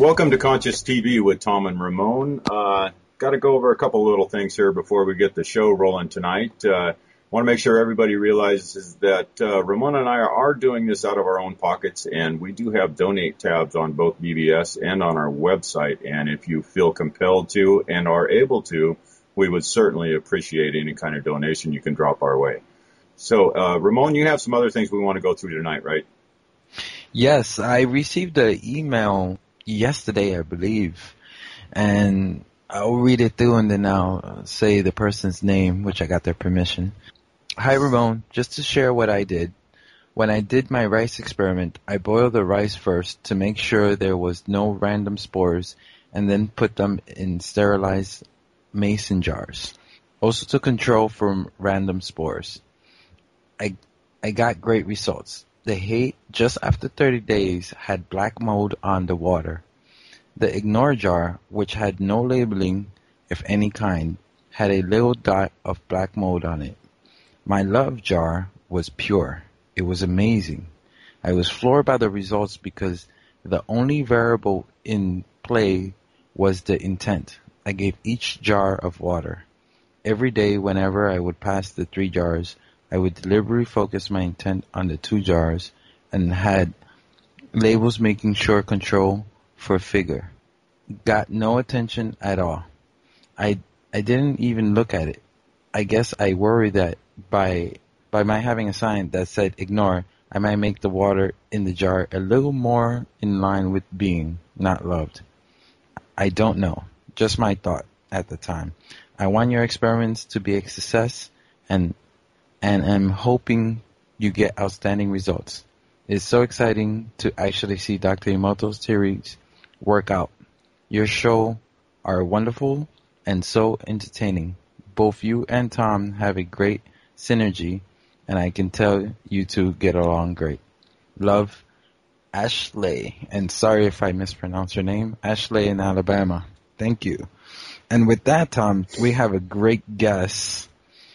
Welcome to Conscious TV with Tom and Ramon. Got to go over a couple little things here before we get the show rolling tonight. Want to make sure everybody realizes that Ramon and I are doing this out of our own pockets, and we do have donate tabs on both BBS and on our website. And if you feel compelled to and are able to, we would certainly appreciate any kind of donation you can drop our way. So, Ramon, you have some other things we want to go through tonight, right? Yes, I received an email yesterday, I believe, and I'll read it through and then I'll say the person's name, which I got their permission. Hi, Ramon. Just to share what I did. When I did my rice experiment, I boiled the rice first to make sure there was no random spores and then put them in sterilized mason jars, also to control from random spores. I got great results. The hay, just after 30 days, had black mold on the water. The ignore jar, which had no labeling of any kind, had a little dot of black mold on it. My love jar was pure. It was amazing. I was floored by the results because the only variable in play was the intent. I gave each jar of water. Every day, whenever I would pass the 3 jars, I would deliberately focus my intent on the 2 jars and had labels making sure control for figure. Got no attention at all. I didn't even look at it. I guess I worried that by my having a sign that said ignore, I might make the water in the jar a little more in line with being not loved. I don't know. Just my thought at the time. I want your experiments to be a success and I'm hoping you get outstanding results. It's so exciting to actually see Dr. Emoto's theories work out. Your show are wonderful and so entertaining. Both you and Tom have a great synergy, and I can tell you two get along great. Love, Ashley. And sorry if I mispronounce your name. Ashley in Alabama. Thank you. And with that, Tom, we have a great guest.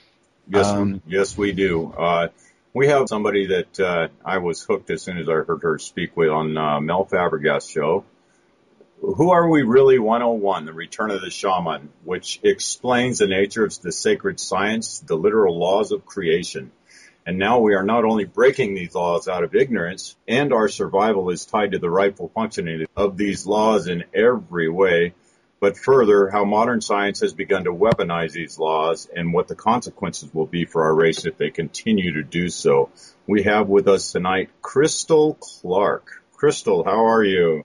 Yes, we do. We have somebody that I was hooked as soon as I heard her speak with on Mel Fabregas' show. Who Are We Really 101, The Return of the Shaman, which explains the nature of the sacred science, the literal laws of creation. And now we are not only breaking these laws out of ignorance, and our survival is tied to the rightful functioning of these laws in every way, but further, how modern science has begun to weaponize these laws and what the consequences will be for our race if they continue to do so. We have with us tonight Crystal Clark. Crystal, how are you?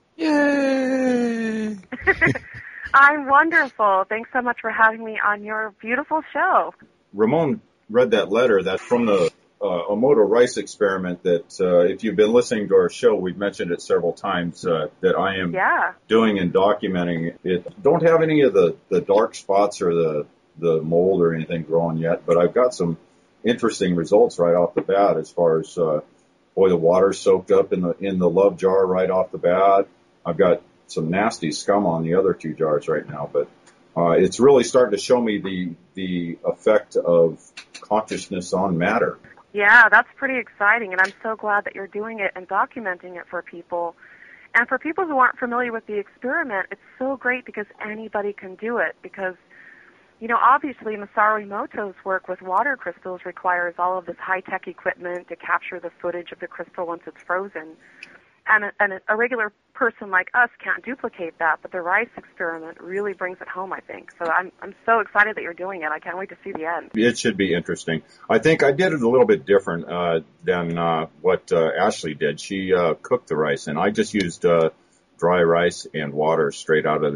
Yay! I'm wonderful. Thanks so much for having me on your beautiful show. Ramon read that letter that's from the Emoto Rice experiment that if you've been listening to our show, we've mentioned it several times that I am doing and documenting it. Don't have any of the dark spots or the mold or anything growing yet, but I've got some interesting results right off the bat as far as the water soaked up in the love jar right off the bat. I've got some nasty scum on the other 2 jars right now, but it's really starting to show me the effect of consciousness on matter. Yeah, that's pretty exciting, and I'm so glad that you're doing it and documenting it for people. And for people who aren't familiar with the experiment, it's so great because anybody can do it because, you know, obviously Masaru Emoto's work with water crystals requires all of this high-tech equipment to capture the footage of the crystal once it's frozen. And a regular person like us can't duplicate that, but the rice experiment really brings it home, I think. So I'm so excited that you're doing it. I can't wait to see the end. It should be interesting. I think I did it a little bit different than what Ashley did. She cooked the rice, and I just used dry rice and water straight out of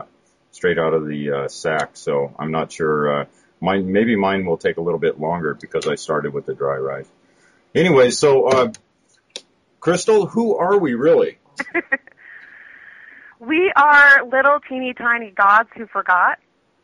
the sack. So I'm not sure. Maybe mine will take a little bit longer because I started with the dry rice. Anyway, so Crystal, who are we really? We are little teeny tiny gods who forgot,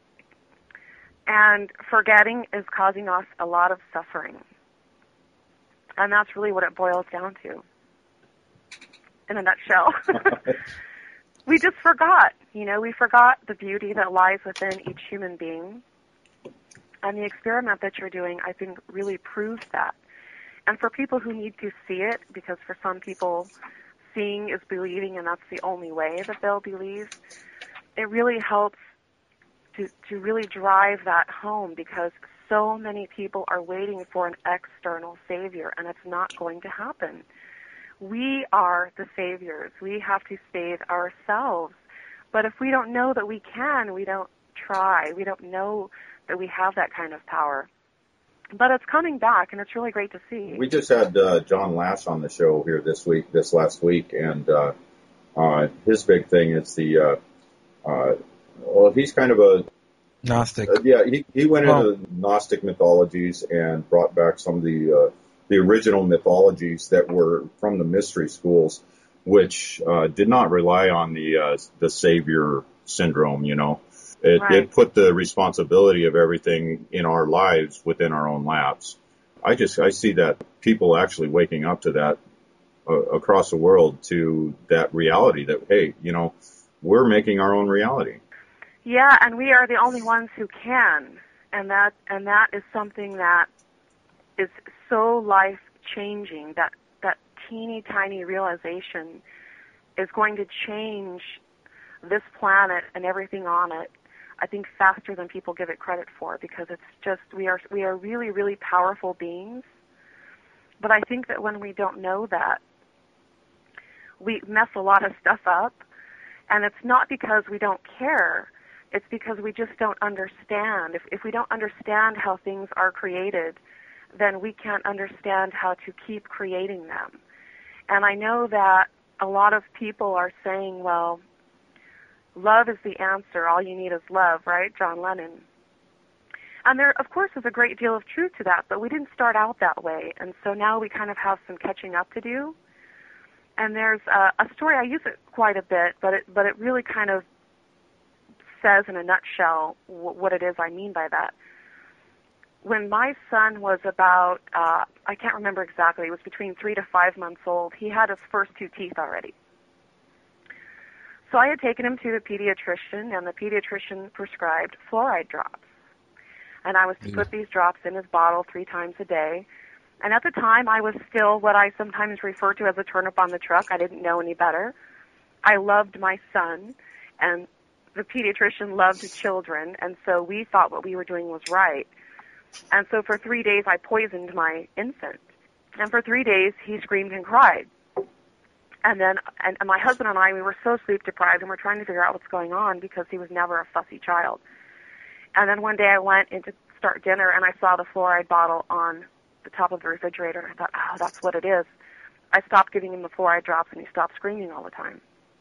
and forgetting is causing us a lot of suffering. And that's really what it boils down to, in a nutshell. We just forgot, we forgot the beauty that lies within each human being. And the experiment that you're doing, I think, really proves that. And for people who need to see it, because for some people, seeing is believing, and that's the only way that they'll believe, it really helps to really drive that home, because so many people are waiting for an external savior, and it's not going to happen. We are the saviors. We have to save ourselves. But if we don't know that we can, we don't try. We don't know that we have that kind of power. But it's coming back, and it's really great to see. We just had John Lash on the show here this last week, and his big thing is he's kind of a Gnostic. He went into Gnostic mythologies and brought back some of the original mythologies that were from the mystery schools, which did not rely on the savior syndrome. It put the responsibility of everything in our lives within our own laps. I see that people actually waking up to that across the world, to that reality that, hey, we're making our own reality. Yeah, and we are the only ones who can, and that is something that is so life-changing. That teeny tiny realization is going to change this planet and everything on it, I think, faster than people give it credit for, because it's just we are really, really powerful beings. But I think that when we don't know that, we mess a lot of stuff up, and it's not because we don't care. It's because we just don't understand. If we don't understand how things are created, then we can't understand how to keep creating them. And I know that a lot of people are saying, well, love is the answer. All you need is love, right? John Lennon. And there, of course, is a great deal of truth to that, but we didn't start out that way. And so now we kind of have some catching up to do. And there's a story, I use it quite a bit, but it really kind of says in a nutshell what it is I mean by that. When my son was about, I can't remember exactly, it was between 3 to 5 months old, he had his first 2 teeth already. So I had taken him to the pediatrician, and the pediatrician prescribed fluoride drops. And I was to put these drops in his bottle 3 times a day. And at the time, I was still what I sometimes refer to as a turnip on the truck. I didn't know any better. I loved my son, and the pediatrician loved children, and so we thought what we were doing was right. And so for 3 days, I poisoned my infant. And for 3 days, he screamed and cried. And then, and my husband and I, we were so sleep deprived, and we're trying to figure out what's going on, because he was never a fussy child. And then one day I went in to start dinner, and I saw the fluoride bottle on the top of the refrigerator, and I thought, oh, that's what it is. I stopped giving him the fluoride drops, and he stopped screaming all the time.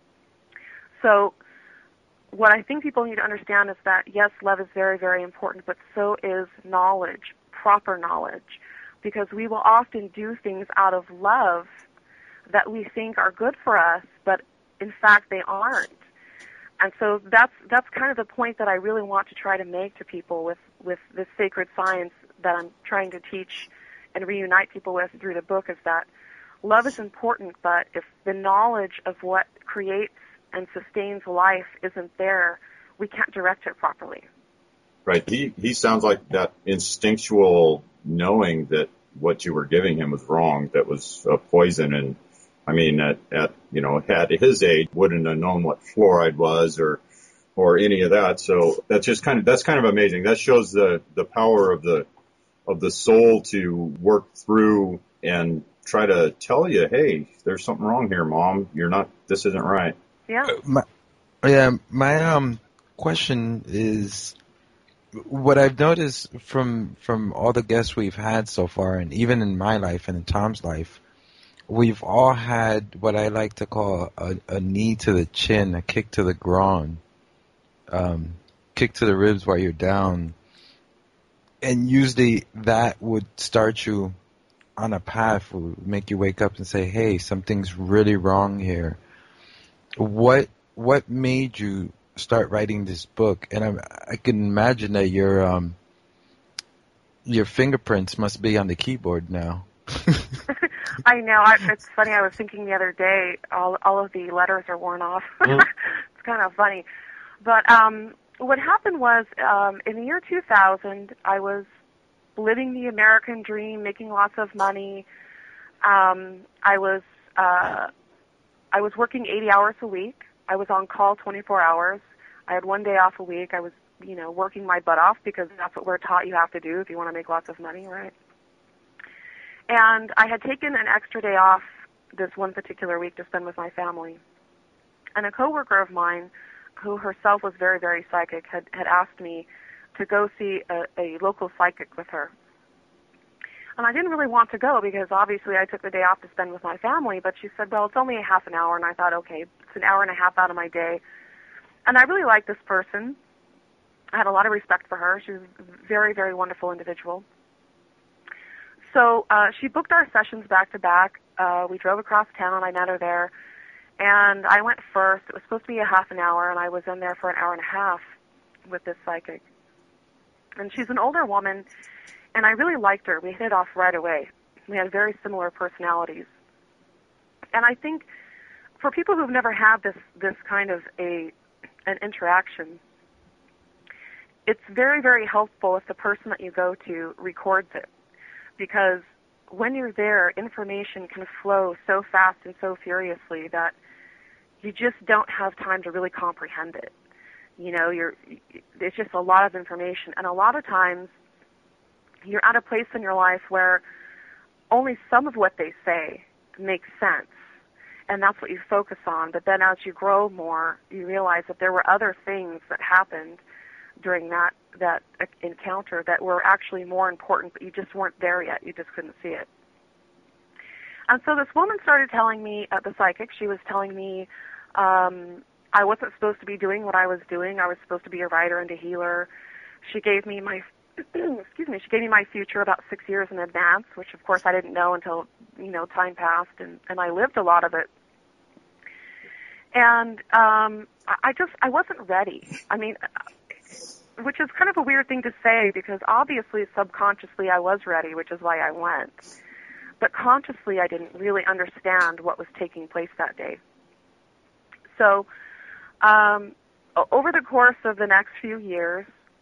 So what I think people need to understand is that, yes, love is very, very important, but so is knowledge, proper knowledge, because we will often do things out of love that we think are good for us, but in fact they aren't. And so that's kind of the point that I really want to try to make to people with this sacred science that I'm trying to teach and reunite people with through the book, is that love is important, but if the knowledge of what creates and sustains life isn't there, we can't direct it properly. Right. He sounds like that instinctual knowing that what you were giving him was wrong, that was a poison. And I mean, at his age, wouldn't have known what fluoride was or any of that. So that's kind of amazing. That shows the power of the soul to work through and try to tell you, hey, there's something wrong here, Mom. This isn't right. Yeah. My question is, what I've noticed from all the guests we've had so far, and even in my life and in Tom's life, we've all had what I like to call a knee to the chin, a kick to the groin, kick to the ribs while you're down. And usually that would start you on a path, would make you wake up and say, hey, something's really wrong here. What made you start writing this book? And I can imagine that your fingerprints must be on the keyboard now. I know. It's funny. I was thinking the other day, all of the letters are worn off. It's kind of funny. But what happened was, in the year 2000, I was living the American dream, making lots of money. I was I was working 80 hours a week. I was on call 24 hours. I had one day off a week. I was, working my butt off because that's what we're taught you have to do if you want to make lots of money, right? And I had taken an extra day off this one particular week to spend with my family. And a coworker of mine, who herself was very, very psychic, had asked me to go see a local psychic with her. And I didn't really want to go because obviously I took the day off to spend with my family, but she said, well, it's only a half an hour, and I thought, okay, it's an hour and a half out of my day. And I really liked this person. I had a lot of respect for her. She was a very, very wonderful individual. So she booked our sessions back to back. We drove across town. I met her there. And I went first. It was supposed to be a half an hour, and I was in there for an hour and a half with this psychic. And she's an older woman, and I really liked her. We hit it off right away. We had very similar personalities. And I think for people who've never had this kind of an interaction, it's very, very helpful if the person that you go to records it. Because when you're there, information can flow so fast and so furiously that you just don't have time to really comprehend it. It's just a lot of information. And a lot of times, you're at a place in your life where only some of what they say makes sense. And that's what you focus on. But then as you grow more, you realize that there were other things that happened during that encounter that were actually more important, but you just weren't there yet. You just couldn't see it. And so this woman started telling me, the psychic, she was telling me I wasn't supposed to be doing what I was doing. I was supposed to be a writer and a healer. She gave me my she gave me my future about 6 years in advance, which of course I didn't know until, time passed, and I lived a lot of it. And I wasn't ready. I mean, which is kind of a weird thing to say because obviously subconsciously I was ready, which is why I went. But consciously I didn't really understand what was taking place that day. So over the course of the next few years,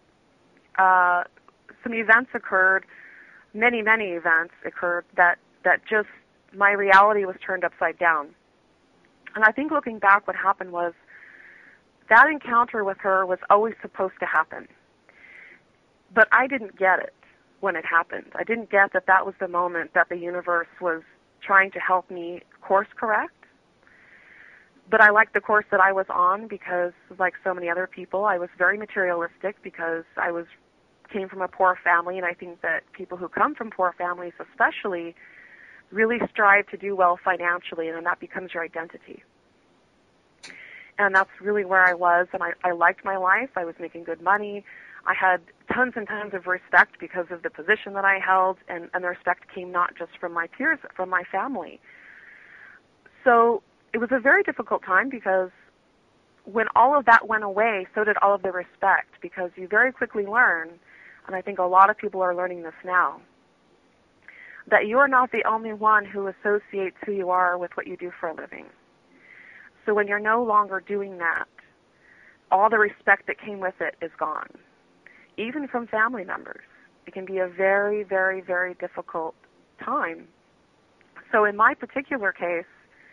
some events occurred, many, many events occurred that just my reality was turned upside down. And I think looking back, what happened was that encounter with her was always supposed to happen. But I didn't get it when it happened. I didn't get that that was the moment that the universe was trying to help me course correct. But I liked the course that I was on because, like so many other people, I was very materialistic because I came from a poor family, and I think that people who come from poor families especially really strive to do well financially, and then that becomes your identity. And that's really where I was, and I liked my life. I was making good money. I had tons and tons of respect because of the position that I held, and the respect came not just from my peers, but from my family. So it was a very difficult time because when all of that went away, so did all of the respect, because you very quickly learn, and I think a lot of people are learning this now, that you are not the only one who associates who you are with what you do for a living. So when you're no longer doing that, all the respect that came with it is gone, even from family members. It can be a very, very, very difficult time. So in my particular case,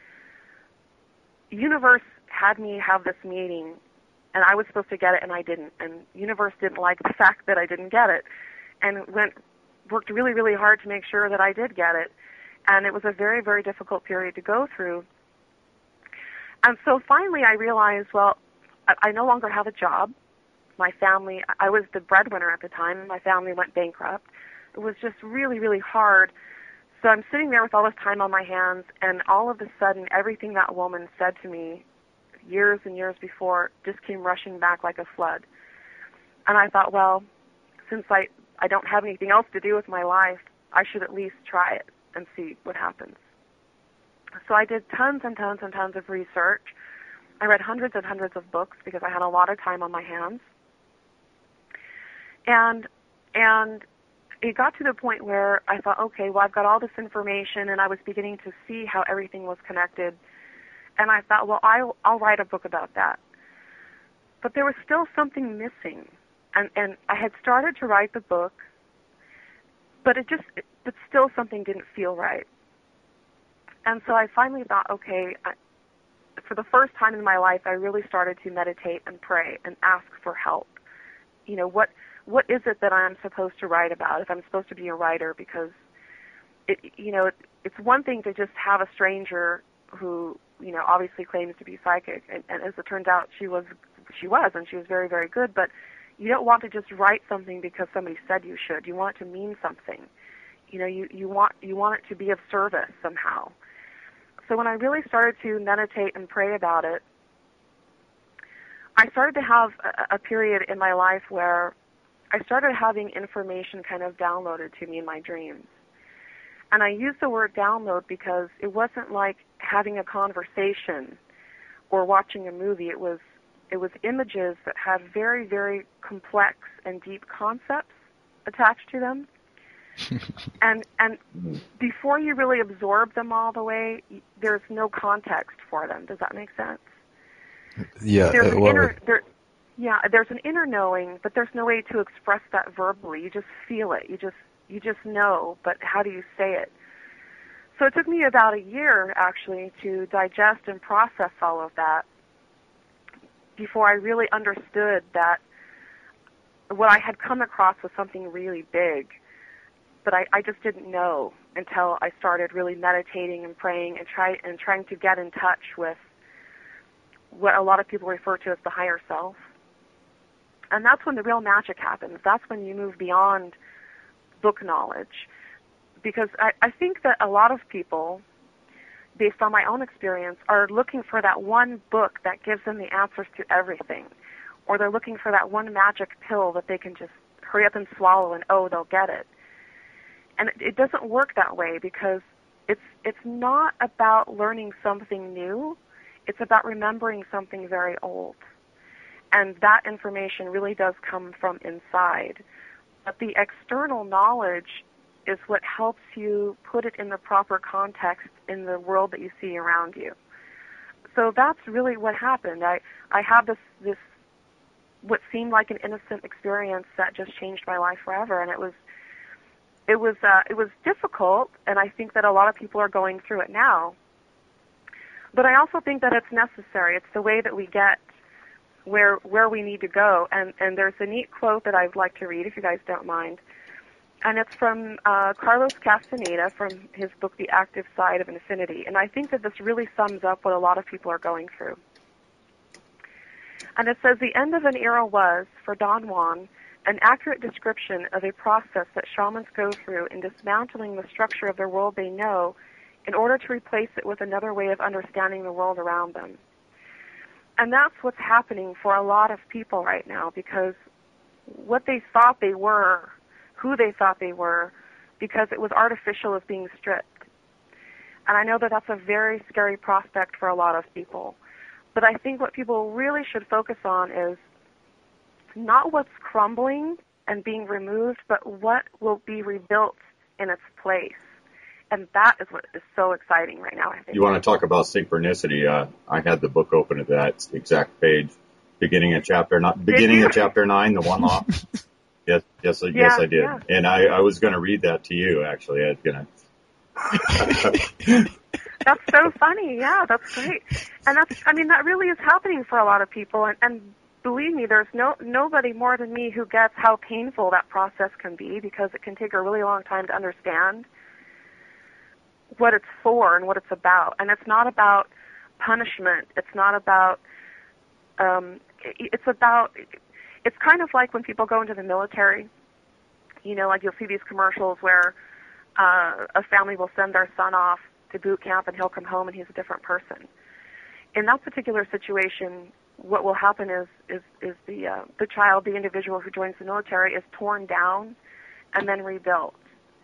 universe had me have this meeting, and I was supposed to get it, and I didn't. And universe didn't like the fact that I didn't get it, and worked really, really hard to make sure that I did get it. And it was a very, very difficult period to go through. And so finally I realized, well, I no longer have a job. My family, I was the breadwinner at the time, and my family went bankrupt. It was just really, really hard. So I'm sitting there with all this time on my hands, and all of a sudden, everything that woman said to me years and years before just came rushing back like a flood. And I thought, well, since I don't have anything else to do with my life, I should at least try it and see what happens. So I did tons and tons and tons of research. I read hundreds and hundreds of books because I had a lot of time on my hands. And it got to the point where I thought, okay, well, I've got all this information, and I was beginning to see how everything was connected. And I thought, well, I'll write a book about that. But there was still something missing. And I had started to write the book, but still something didn't feel right. And so I finally thought, okay, for the first time in my life, I really started to meditate and pray and ask for help. You know, what is it that I'm supposed to write about if I'm supposed to be a writer? Because, it's one thing to just have a stranger who, obviously claims to be psychic, and as it turns out, she was, and she was very, very good, but you don't want to just write something because somebody said you should. You want it to mean something. You want it to be of service somehow. So when I really started to meditate and pray about it, I started to have a period in my life where I started having information kind of downloaded to me in my dreams. And I use the word download because it wasn't like having a conversation or watching a movie. It was images that had very, very complex and deep concepts attached to them. and before you really absorb them all the way, there's no context for them. Does that make sense? Yeah. There's an inner knowing, but there's no way to express that verbally. You just feel it. You just know, but how do you say it? So it took me about a year, actually, to digest and process all of that before I really understood that what I had come across was something really big, but I just didn't know until I started really meditating and praying and trying to get in touch with what a lot of people refer to as the higher self. And that's when the real magic happens. That's when you move beyond book knowledge. Because I think that a lot of people, based on my own experience, are looking for that one book that gives them the answers to everything. Or they're looking for that one magic pill that they can just hurry up and swallow and, they'll get it. And it doesn't work that way, because it's not about learning something new. It's about remembering something very old. And that information really does come from inside. But the external knowledge is what helps you put it in the proper context in the world that you see around you. So that's really what happened. I had this what seemed like an innocent experience that just changed my life forever, and it was difficult, and I think that a lot of people are going through it now. But I also think that it's necessary. It's the way that we get where we need to go. And there's a neat quote that I'd like to read, if you guys don't mind. And it's from Carlos Castaneda from his book, The Active Side of Infinity. And I think that this really sums up what a lot of people are going through. And it says, the end of an era was, for Don Juan, an accurate description of a process that shamans go through in dismantling the structure of the world they know in order to replace it with another way of understanding the world around them. And that's what's happening for a lot of people right now, because what they thought they were, who they thought they were, because it was artificial, is being stripped. And I know that that's a very scary prospect for a lot of people. But I think what people really should focus on is not what's crumbling and being removed, but what will be rebuilt in its place. And that is what is so exciting right now, I think. You want to talk about synchronicity? I had the book open at that exact page, beginning of chapter 9, the one law. Yes, I did. Yeah. And I was going to read that to you, actually. I was going to. That's so funny. Yeah, that's great. And that really is happening for a lot of people. And believe me, there's nobody more than me who gets how painful that process can be, because it can take a really long time to understand what it's for and what it's about. And it's not about punishment. It's not about, it's kind of like when people go into the military, like you'll see these commercials where a family will send their son off to boot camp and he'll come home and he's a different person. In that particular situation, what will happen is the child, the individual who joins the military, is torn down and then rebuilt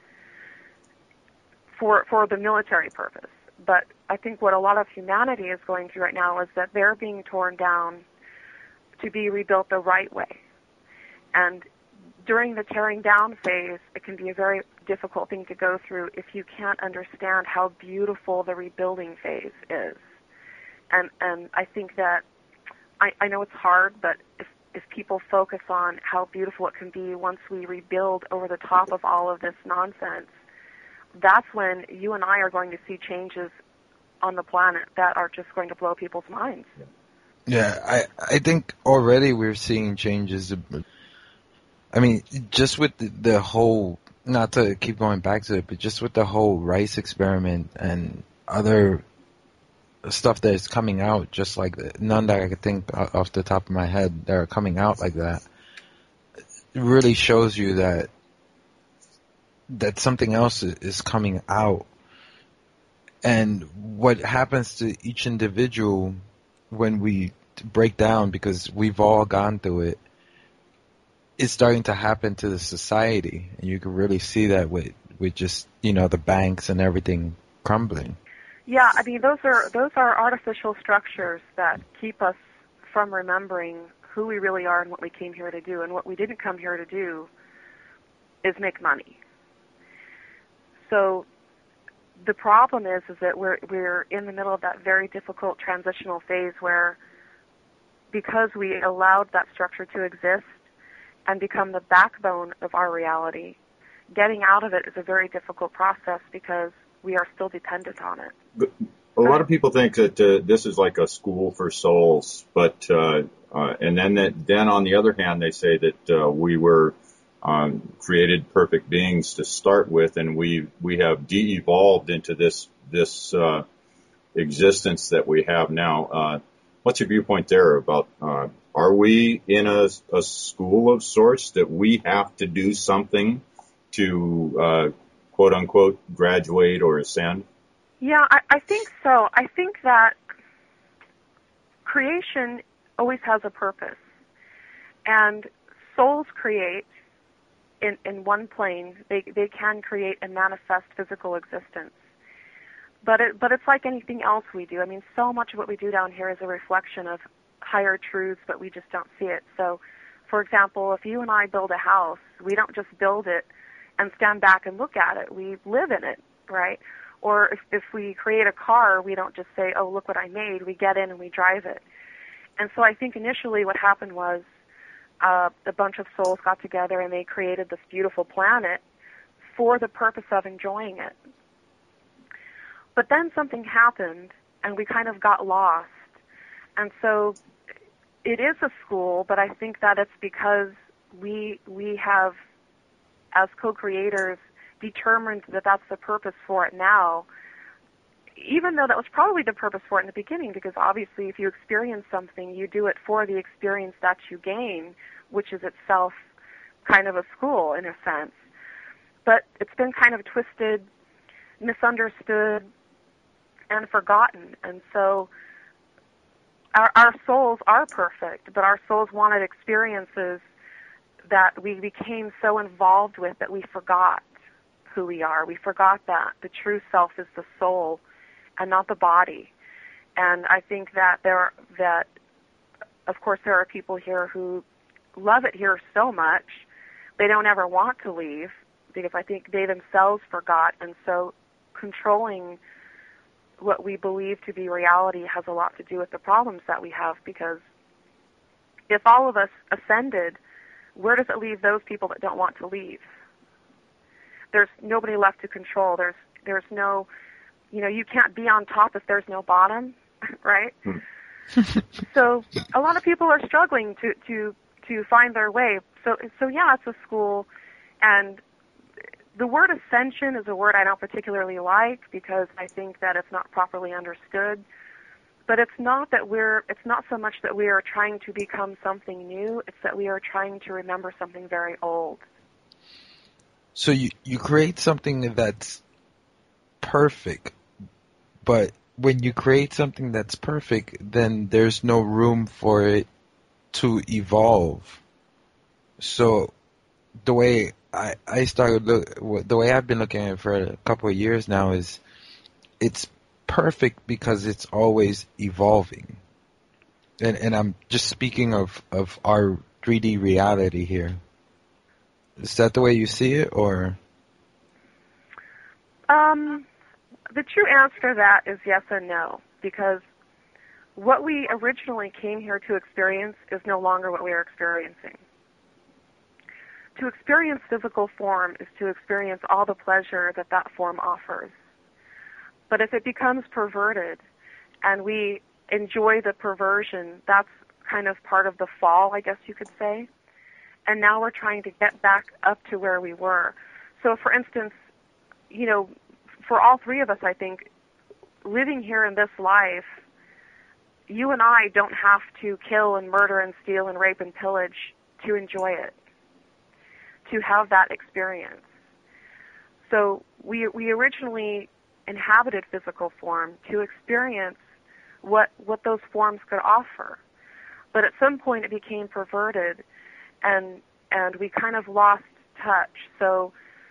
for the military purpose. But I think what a lot of humanity is going through right now is that they're being torn down to be rebuilt the right way. And during the tearing down phase, it can be a very difficult thing to go through if you can't understand how beautiful the rebuilding phase is. And I think that, I know it's hard, but if people focus on how beautiful it can be once we rebuild over the top of all of this nonsense, that's when you and I are going to see changes on the planet that are just going to blow people's minds. Yeah, I think already we're seeing changes. I mean, just with the whole, not to keep going back to it, but just with the whole rice experiment and other stuff that is coming out, just like none that I could think off the top of my head that are coming out like that, it really shows you that something else is coming out. And what happens to each individual when we break down, because we've all gone through it, it's starting to happen to the society. And you can really see that with just, the banks and everything crumbling. Yeah, I mean, those are artificial structures that keep us from remembering who we really are and what we came here to do. And what we didn't come here to do is make money. So the problem is that we're in the middle of that very difficult transitional phase where, because we allowed that structure to exist and become the backbone of our reality, getting out of it is a very difficult process because we are still dependent on it. But a lot of people think that this is like a school for souls, but and then on the other hand, they say that we were created perfect beings to start with, and we have de-evolved into this existence that we have now. What's your viewpoint there about, are we in a school of sorts that we have to do something to, quote unquote, graduate or ascend? Yeah, I think so. I think that creation always has a purpose. And souls create in one plane. They can create and manifest physical existence. But it's like anything else we do. I mean, so much of what we do down here is a reflection of higher truths, but we just don't see it. So, for example, if you and I build a house, we don't just build it and stand back and look at it. We live in it, right? Or if we create a car, we don't just say, oh, look what I made. We get in and we drive it. And so I think initially what happened was a bunch of souls got together and they created this beautiful planet for the purpose of enjoying it. But then something happened, and we kind of got lost. And so it is a school, but I think that it's because we have, as co-creators, determined that that's the purpose for it now, even though that was probably the purpose for it in the beginning, because obviously if you experience something, you do it for the experience that you gain, which is itself kind of a school in a sense. But it's been kind of twisted, misunderstood, and forgotten. And so our souls are perfect, but our souls wanted experiences that we became so involved with that we forgot who we are. We forgot that the true self is the soul and not the body. And I think that of course there are people here who love it here so much they don't ever want to leave, because I think they themselves forgot. And so controlling what we believe to be reality has a lot to do with the problems that we have, because if all of us ascended, where does it leave those people that don't want to leave? There's nobody left to control. There's no, you can't be on top if there's no bottom, right? So a lot of people are struggling to find their way. So yeah, it's a school, and the word ascension is a word I don't particularly like because I think that it's not properly understood. But it's not so much that we are trying to become something new, it's that we are trying to remember something very old. So you create something that's perfect, but when you create something that's perfect, then there's no room for it to evolve. So the way I started the way I've been looking at it for a couple of years now is it's perfect because it's always evolving. And I'm just speaking of our 3D reality here. Is that the way you see it, or? The true answer to that is yes and no, because what we originally came here to experience is no longer what we are experiencing. To experience physical form is to experience all the pleasure that form offers. But if it becomes perverted and we enjoy the perversion, that's kind of part of the fall, I guess you could say. And now we're trying to get back up to where we were. So, for instance, for all three of us, I think, living here in this life, you and I don't have to kill and murder and steal and rape and pillage to enjoy it, to have that experience. So we originally inhabited physical form to experience what those forms could offer. But at some point it became perverted, and we kind of lost touch. So,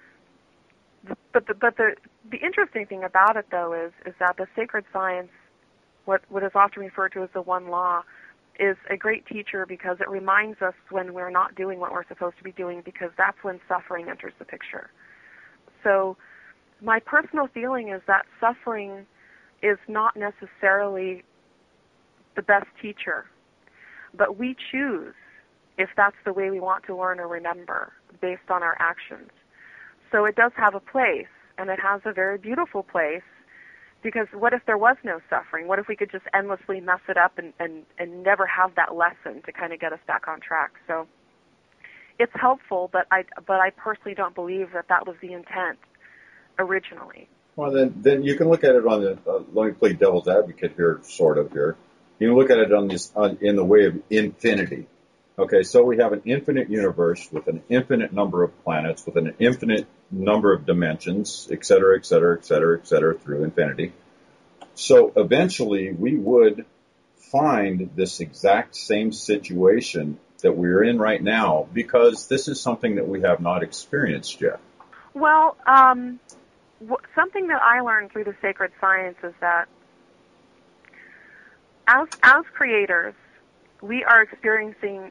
but the interesting thing about it, though, is that the sacred science, what is often referred to as the one law, is a great teacher because it reminds us when we're not doing what we're supposed to be doing, because that's when suffering enters the picture. So my personal feeling is that suffering is not necessarily the best teacher, but we choose if that's the way we want to learn or remember based on our actions. So it does have a place, and it has a very beautiful place, because what if there was no suffering? What if we could just endlessly mess it up and never have that lesson to kind of get us back on track? So it's helpful, but I personally don't believe that was the intent originally. Well, then you can look at it on the. Let me play devil's advocate here, sort of here. You can look at it in the way of infinity. Okay, so we have an infinite universe with an infinite number of planets, with an infinite number of dimensions, et cetera, et cetera, et cetera, et cetera, through infinity. So eventually we would find this exact same situation that we're in right now, because this is something that we have not experienced yet. Well, something that I learned through the sacred science is that as creators, we are experiencing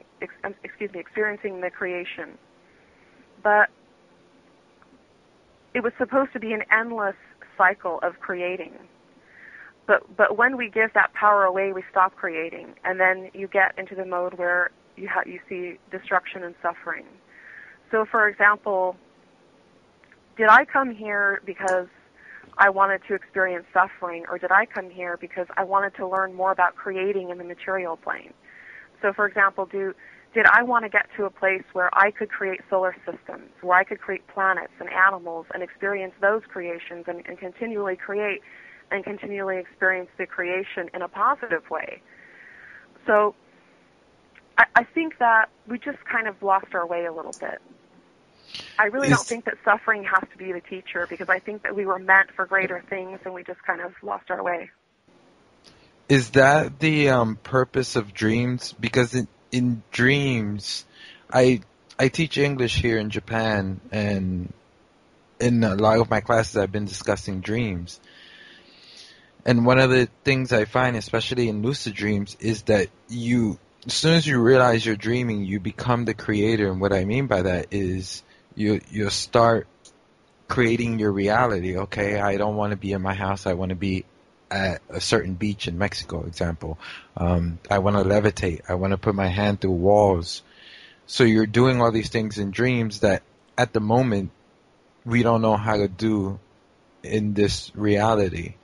the creation. But it was supposed to be an endless cycle of creating. But when we give that power away, we stop creating, and then you get into the mode where you see destruction and suffering. So, for example, did I come here because I wanted to experience suffering, or did I come here because I wanted to learn more about creating in the material plane? So, for example, did I want to get to a place where I could create solar systems, where I could create planets and animals and experience those creations and continually create and continually experience the creation in a positive way? So I think that we just kind of lost our way a little bit. I really don't think that suffering has to be the teacher, because I think that we were meant for greater things and we just kind of lost our way. Is that the purpose of dreams? Because in dreams, I teach English here in Japan, and in a lot of my classes I've been discussing dreams. And one of the things I find, especially in lucid dreams, is that as soon as you realize you're dreaming, you become the creator. And what I mean by that is you'll start creating your reality. Okay, I don't want to be in my house. I want to be at a certain beach in Mexico, example. I want to levitate. I want to put my hand through walls. So you're doing all these things in dreams that at the moment we don't know how to do in this reality.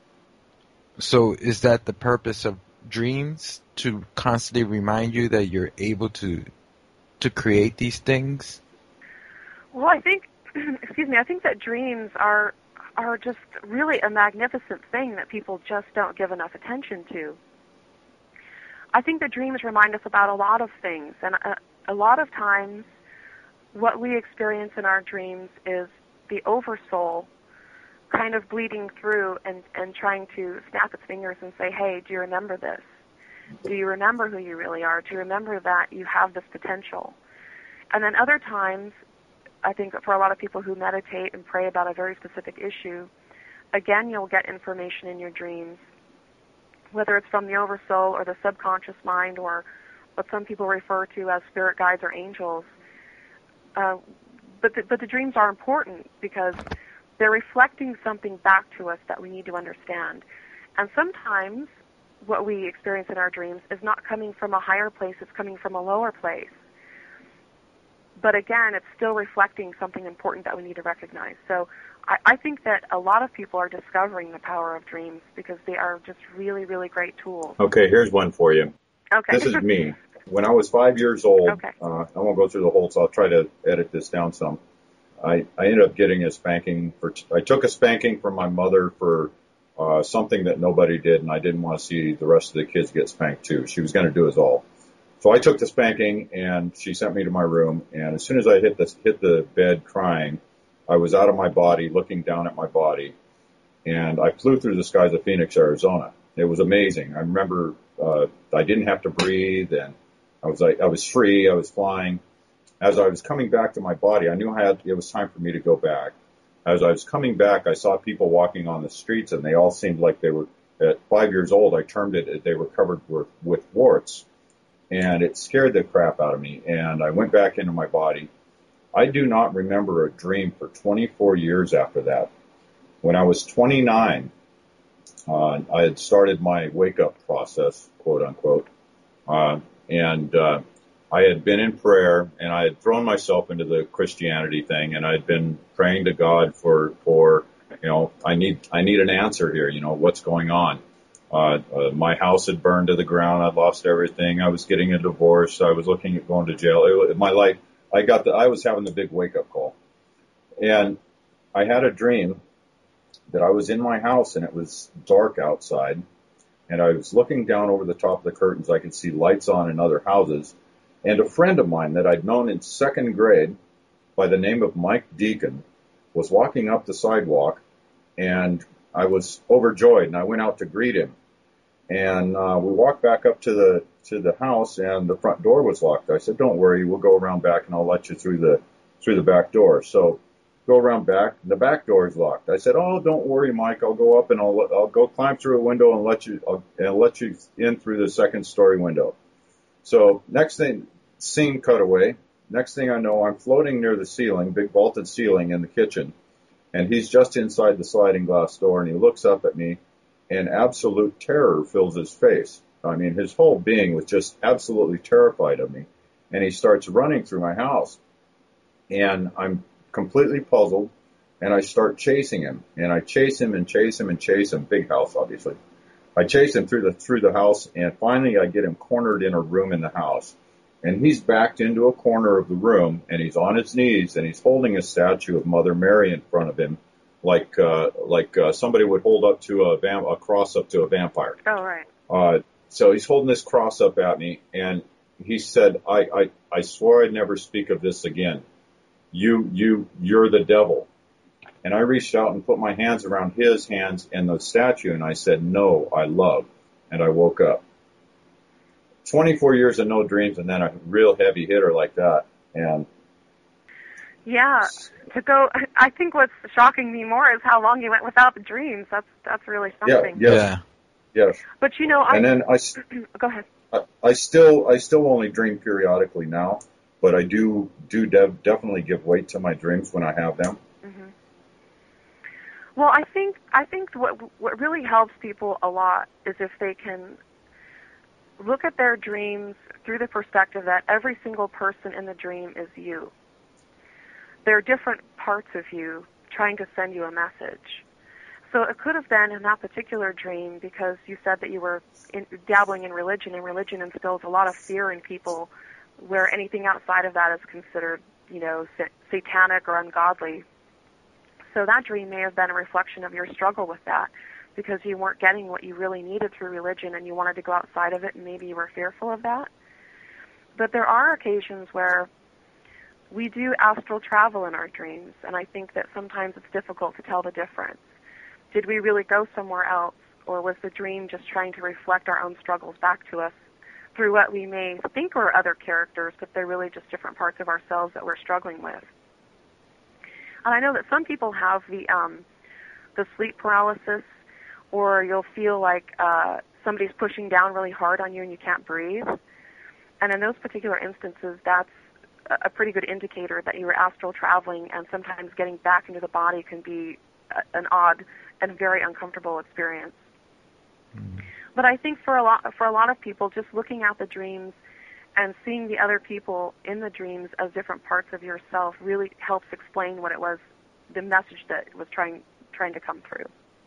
So is that the purpose of dreams, to constantly remind you that you're able to create these things? Well, I think, I think that dreams are just really a magnificent thing that people just don't give enough attention to. I think that dreams remind us about a lot of things, and a lot of times what we experience in our dreams is the oversoul kind of bleeding through and trying to snap its fingers and say, hey, do you remember this? Do you remember who you really are? Do you remember that you have this potential? And then other times, I think for a lot of people who meditate and pray about a very specific issue, again, you'll get information in your dreams, whether it's from the oversoul or the subconscious mind or what some people refer to as spirit guides or angels. But the dreams are important because they're reflecting something back to us that we need to understand. And sometimes what we experience in our dreams is not coming from a higher place, it's coming from a lower place. But again, it's still reflecting something important that we need to recognize. So I think that a lot of people are discovering the power of dreams because they are just really, really great tools. Okay, here's one for you. Okay. This is me. When I was 5 years old, Okay. I won't go through the whole, so I'll try to edit this down some. I ended up getting a spanking I took a spanking from my mother for something that nobody did, and I didn't want to see the rest of the kids get spanked too. She was going to do us all. So I took the spanking, and she sent me to my room. And as soon as I hit the bed crying, I was out of my body, looking down at my body, and I flew through the skies of Phoenix, Arizona. It was amazing. I remember I didn't have to breathe, and I was free. I was flying. As I was coming back to my body, I knew it was time for me to go back. As I was coming back, I saw people walking on the streets, and they all seemed like they were, at 5 years old, I termed it, they were covered with warts. And it scared the crap out of me, and I went back into my body. I do not remember a dream for 24 years after that. When I was 29, I had started my wake-up process, quote unquote, and I had been in prayer, and I had thrown myself into the Christianity thing, and I had been praying to God for I need an answer here. What's going on? My house had burned to the ground. I'd lost everything. I was getting a divorce. I was looking at going to jail. My life, I was having the big wake-up call. And I had a dream that I was in my house, and it was dark outside, and I was looking down over the top of the curtains. I could see lights on in other houses, and a friend of mine that I'd known in second grade by the name of Mike Deacon was walking up the sidewalk, and I was overjoyed, and I went out to greet him. And we walked back up to the house, and the front door was locked. I said, "Don't worry, we'll go around back, and I'll let you through the back door." So go around back. The back door is locked. I said, "Oh, don't worry, Mike. I'll go up and I'll go climb through a window and let you in through the second story window." So next thing, scene cut away. Next thing I know, I'm floating near the ceiling, big vaulted ceiling in the kitchen, and he's just inside the sliding glass door, and he looks up at me, and absolute terror fills his face. I mean, his whole being was just absolutely terrified of me, and he starts running through my house, and I'm completely puzzled, and I start chasing him, and I chase him and chase him and chase him. Big house, obviously. I chase him through the house, and finally I get him cornered in a room in the house, and he's backed into a corner of the room, and he's on his knees, and he's holding a statue of Mother Mary in front of him, like somebody would hold up to a cross up to a vampire. Oh, right. So he's holding this cross up at me, and he said, I swore I'd never speak of this again. You're the devil. And I reached out and put my hands around his hands and the statue, and I said, "No, I love." And I woke up. 24 years of no dreams, and then a real heavy hitter like that. And yeah, I think what's shocking me more is how long you went without the dreams. That's really something. Yes. But and then go ahead. I still only dream periodically now, but I do definitely give weight to my dreams when I have them. Mm-hmm. Well, I think what really helps people a lot is if they can look at their dreams through the perspective that every single person in the dream is you. There are different parts of you trying to send you a message. So it could have been in that particular dream because you said that you were dabbling in religion, and religion instills a lot of fear in people where anything outside of that is considered, satanic or ungodly. So that dream may have been a reflection of your struggle with that because you weren't getting what you really needed through religion and you wanted to go outside of it, and maybe you were fearful of that. But there are occasions where we do astral travel in our dreams, and I think that sometimes it's difficult to tell the difference. Did we really go somewhere else, or was the dream just trying to reflect our own struggles back to us through what we may think are other characters, but they're really just different parts of ourselves that we're struggling with? And I know that some people have the sleep paralysis, or you'll feel like somebody's pushing down really hard on you and you can't breathe. And in those particular instances, that's a pretty good indicator that you were astral traveling, and sometimes getting back into the body can be an odd and very uncomfortable experience. Mm-hmm. But I think for a lot of people, just looking at the dreams and seeing the other people in the dreams as different parts of yourself really helps explain what it was the message that was trying to come through.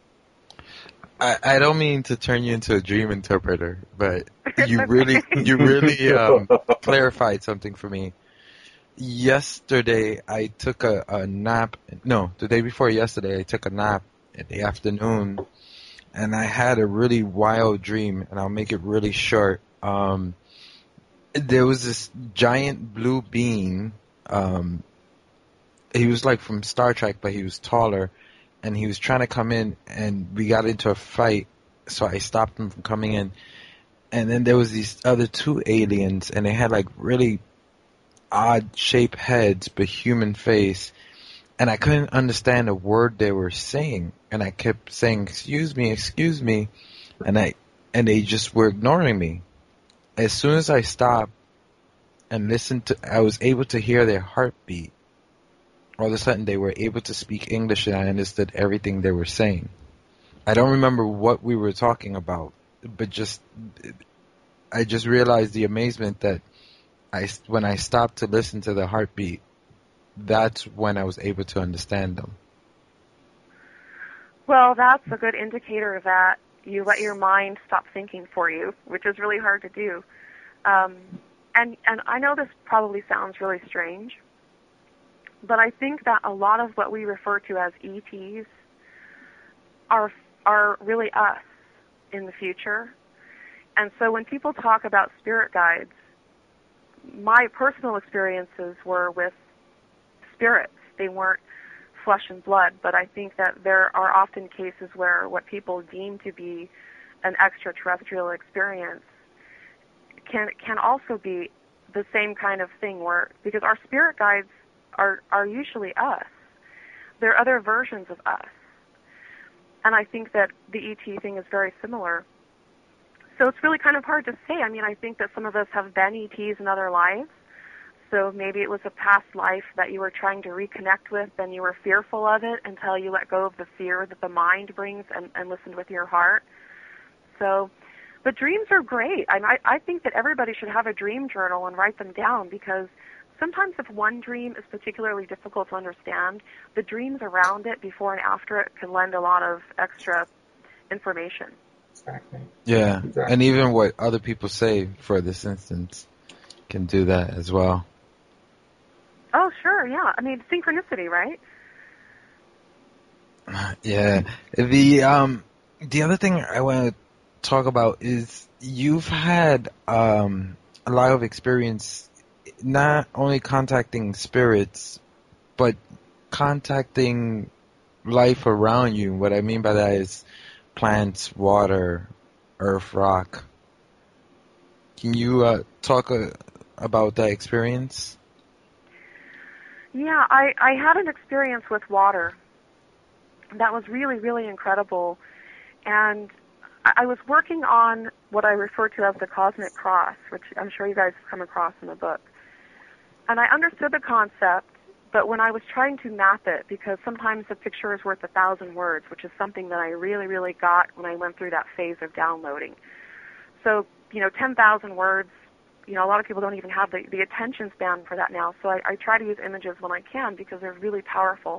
I don't mean to turn you into a dream interpreter, but you really clarified something for me. Yesterday, I took a nap. No, the day before yesterday, I took a nap in the afternoon, and I had a really wild dream, and I'll make it really short. There was this giant blue being. He was like from Star Trek, but he was taller, and he was trying to come in, and we got into a fight, so I stopped him from coming in. And then there was these other two aliens, and they had like really odd shaped heads, but human face, and I couldn't understand a word they were saying, and I kept saying, excuse me, and they just were ignoring me. As soon as I stopped and listened I was able to hear their heartbeat. All of a sudden, they were able to speak English, and I understood everything they were saying. I don't remember what we were talking about, but I just realized the amazement that when I stopped to listen to the heartbeat, that's when I was able to understand them. Well, that's a good indicator that you let your mind stop thinking for you, which is really hard to do. And I know this probably sounds really strange, but I think that a lot of what we refer to as ETs are really us in the future. And so when people talk about spirit guides, my personal experiences were with spirits. They weren't flesh and blood, but I think that there are often cases where what people deem to be an extraterrestrial experience can also be the same kind of thing, because our spirit guides are usually us. They're other versions of us. And I think that the ET thing is very similar. So it's really kind of hard to say. I mean, I think that some of us have been ETs in other lives. So maybe it was a past life that you were trying to reconnect with and you were fearful of it until you let go of the fear that the mind brings and listened with your heart. So, but dreams are great. I think that everybody should have a dream journal and write them down, because sometimes if one dream is particularly difficult to understand, the dreams around it, before and after it, can lend a lot of extra information. Exactly. Yeah, exactly. And even what other people say, for this instance, can do that as well. Oh, sure, yeah. I mean, synchronicity, right? Yeah. The other thing I want to talk about is you've had a lot of experience not only contacting spirits, but contacting life around you. What I mean by that is plants, water, earth, rock. Can you talk about that experience? Yeah, I had an experience with water that was really, really incredible. And I was working on what I refer to as the cosmic cross, which I'm sure you guys have come across in the book. And I understood the concept, but when I was trying to map it, because sometimes a picture is worth 1,000 words, which is something that I really, really got when I went through that phase of downloading. So, 10,000 words, a lot of people don't even have the attention span for that now. So I try to use images when I can, because they're really powerful.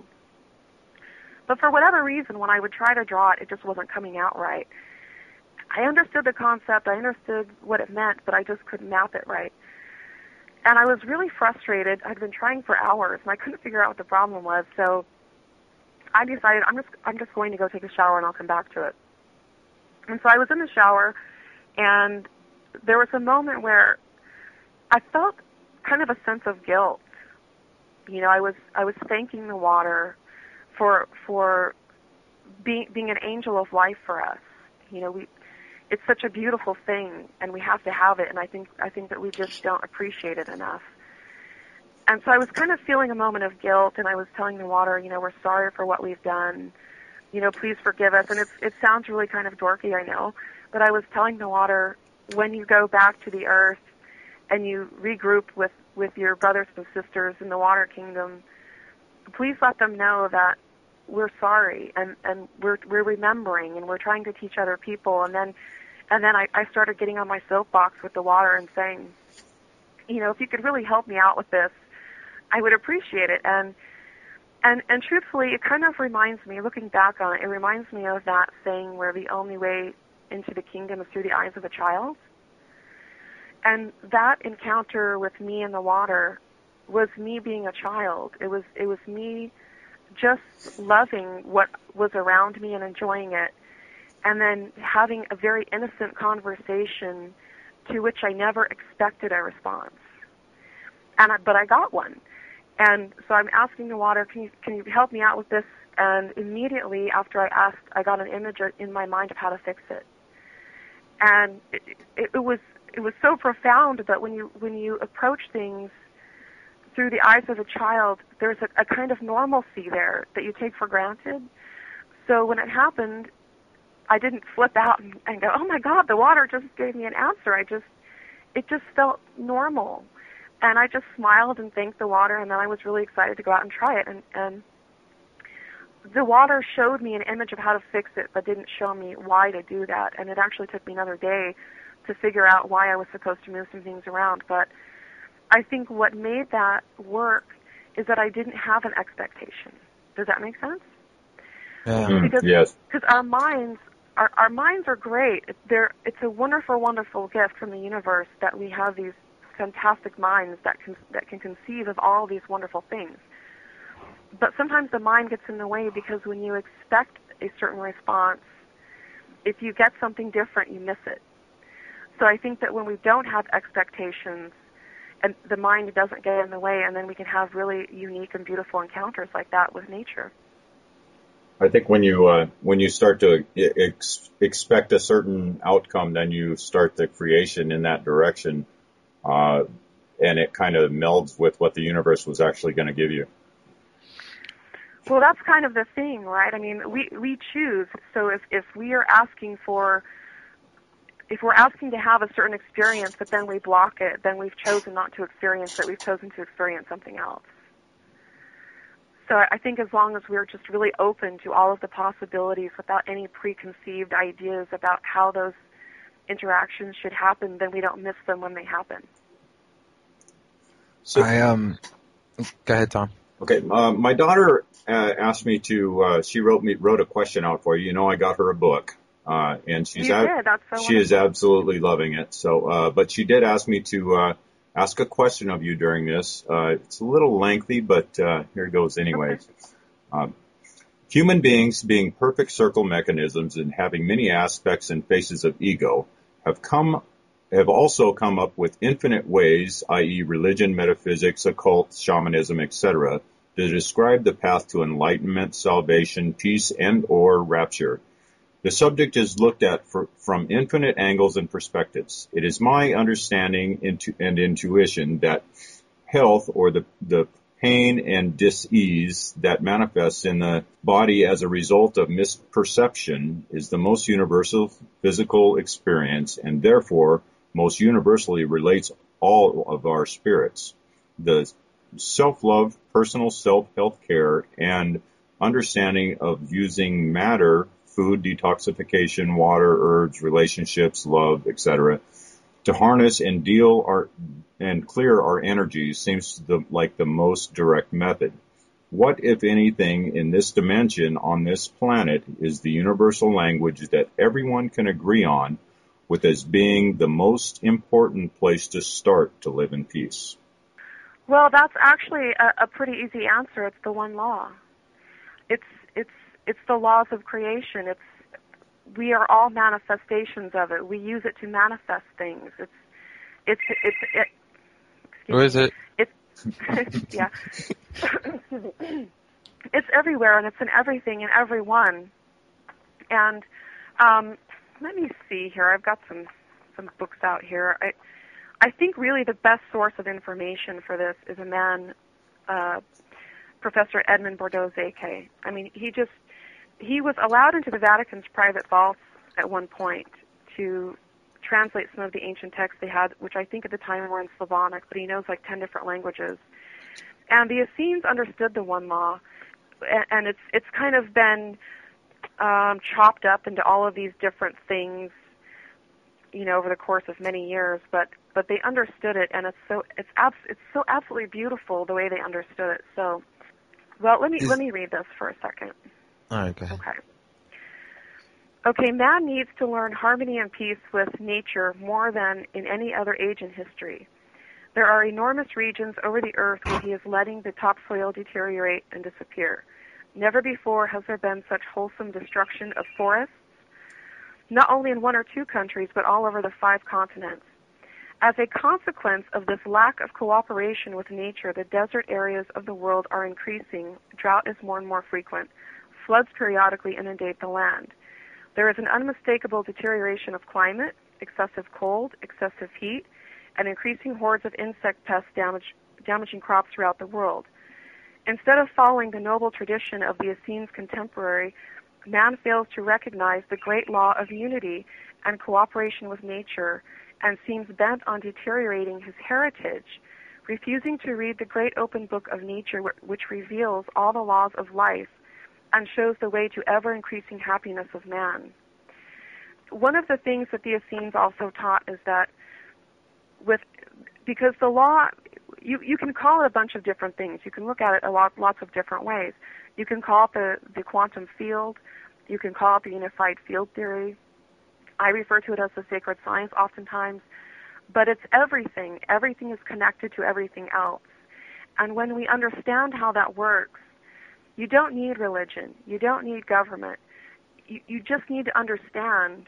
But for whatever reason, when I would try to draw it, it just wasn't coming out right. I understood the concept, I understood what it meant, but I just couldn't map it right. And I was really frustrated. I'd been trying for hours, and I couldn't figure out what the problem was. So I decided I'm just going to go take a shower, and I'll come back to it. And so I was in the shower, and there was a moment where I felt kind of a sense of guilt. I was thanking the water for being an angel of life for us. It's such a beautiful thing, and we have to have it, and I think that we just don't appreciate it enough. And so I was kind of feeling a moment of guilt, and I was telling the water, we're sorry for what we've done. Please forgive us. And it sounds really kind of dorky, I know, but I was telling the water, when you go back to the earth and you regroup with your brothers and sisters in the water kingdom, please let them know that we're sorry, and we're remembering, and we're trying to teach other people. And then I started getting on my soapbox with the water and saying, if you could really help me out with this, I would appreciate it. And And truthfully, it kind of reminds me, looking back on it, it reminds me of that saying where the only way into the kingdom is through the eyes of a child. And that encounter with me in the water was me being a child. It was me just loving what was around me and enjoying it, and then having a very innocent conversation to which I never expected a response. But I got one. And so I'm asking the water, can you help me out with this? And immediately after I asked, I got an image in my mind of how to fix it. And it was so profound that when you approach things through the eyes of a child, there's a kind of normalcy there that you take for granted. So when it happened, I didn't flip out and go, "Oh my God, the water just gave me an answer." It just felt normal. And I just smiled and thanked the water, and then I was really excited to go out and try it. And the water showed me an image of how to fix it, but didn't show me why to do that. And it actually took me another day to figure out why I was supposed to move some things around. But I think what made that work is that I didn't have an expectation. Does that make sense? Yes. Because our minds are great. It's a wonderful, wonderful gift from the universe that we have these fantastic minds that can conceive of all these wonderful things. But sometimes the mind gets in the way because when you expect a certain response, if you get something different, you miss it. So I think that when we don't have expectations, and the mind doesn't get in the way, and then we can have really unique and beautiful encounters like that with nature. I think when you start to expect a certain outcome, then you start the creation in that direction, and it kind of melds with what the universe was actually going to give you. Well, that's kind of the thing, right? I mean, we choose. So if we're asking to have a certain experience, but then we block it, then we've chosen not to experience it. We've chosen to experience something else. So I think as long as we're just really open to all of the possibilities without any preconceived ideas about how those interactions should happen, then we don't miss them when they happen. So, go ahead, Tom. Okay, my daughter asked me to. She wrote a question out for you. You know, I got her a book, and she is absolutely loving it. So, but she did ask me to ask a question of you during this. It's a little lengthy, but here it goes anyways. Okay. Human beings, being perfect circle mechanisms and having many aspects and faces of ego, have also come up with infinite ways, i.e. religion, metaphysics, occult, shamanism, etc., to describe the path to enlightenment, salvation, peace, and or rapture. The subject is looked at from infinite angles and perspectives. It is my understanding and intuition that health, or the pain and dis-ease that manifests in the body as a result of misperception, is the most universal physical experience, and therefore most universally relates all of our spirits. The self-love, personal self-health care, and understanding of using matter, food, detoxification, water, herbs, relationships, love, etc., to harness and clear our energies seems like the most direct method. What, if anything, in this dimension on this planet is the universal language that everyone can agree on, with as being the most important place to start to live in peace? Well, that's actually a pretty easy answer. It's the one law. It's the laws of creation. We are all manifestations of it. We use it to manifest things. Who is it? Yeah. It's everywhere, and it's in everything and everyone. And let me see here. I've got some books out here. I think really the best source of information for this is a man, Professor Edmond Bordeaux-Zeke. I mean, he was allowed into the Vatican's private vaults at one point to translate some of the ancient texts they had, which I think at the time were in Slavonic, but he knows like 10 different languages. And the Essenes understood the one law, and it's kind of been chopped up into all of these different things, over the course of many years. But they understood it, and it's so absolutely beautiful the way they understood it. So Well, let me read this for a second. All right, go ahead. Okay. Okay, man needs to learn harmony and peace with nature more than in any other age in history. There are enormous regions over the earth where he is letting the topsoil deteriorate and disappear. Never before has there been such wholesome destruction of forests, not only in one or two countries, but all over the 5 continents. As a consequence of this lack of cooperation with nature, the desert areas of the world are increasing, drought is more and more frequent, floods periodically inundate the land. There is an unmistakable deterioration of climate, excessive cold, excessive heat, and increasing hordes of insect pests damaging crops throughout the world. Instead of following the noble tradition of the Essenes contemporary, man fails to recognize the great law of unity and cooperation with nature and seems bent on deteriorating his heritage, refusing to read the great open book of nature which reveals all the laws of life and shows the way to ever-increasing happiness of man. One of the things that the Essenes also taught is that because the law, you can call it a bunch of different things. You can look at it lots of different ways. You can call it the quantum field. You can call it the unified field theory. I refer to it as the sacred science oftentimes. But it's everything. Everything is connected to everything else. And when we understand how that works, you don't need religion. You don't need government. You just need to understand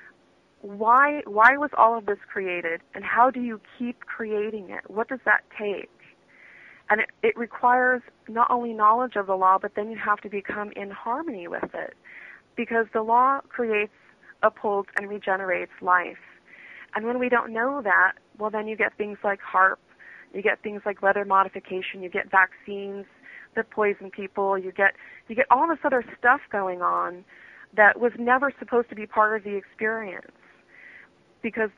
why was all of this created, and how do you keep creating it? What does that take? And it requires not only knowledge of the law, but then you have to become in harmony with it, because the law creates, upholds, and regenerates life. And when we don't know that, well, then you get things like HAARP, you get things like weather modification, you get vaccines that poison people, you get all this other stuff going on that was never supposed to be part of the experience. Because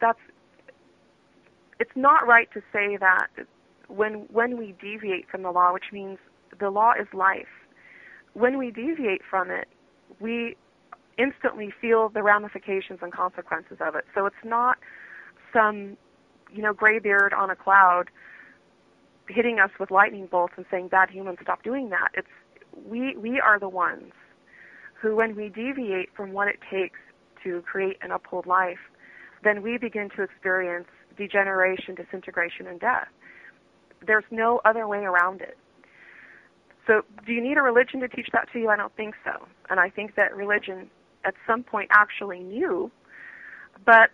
it's not right to say that when we deviate from the law, which means the law is life, when we deviate from it, we instantly feel the ramifications and consequences of it. So it's not some, graybeard on a cloud hitting us with lightning bolts and saying, bad humans, stop doing that. It's we are the ones who, when we deviate from what it takes to create and uphold life, then we begin to experience degeneration, disintegration, and death. There's no other way around it. So do you need a religion to teach that to you? I don't think so. And I think that religion at some point actually knew, but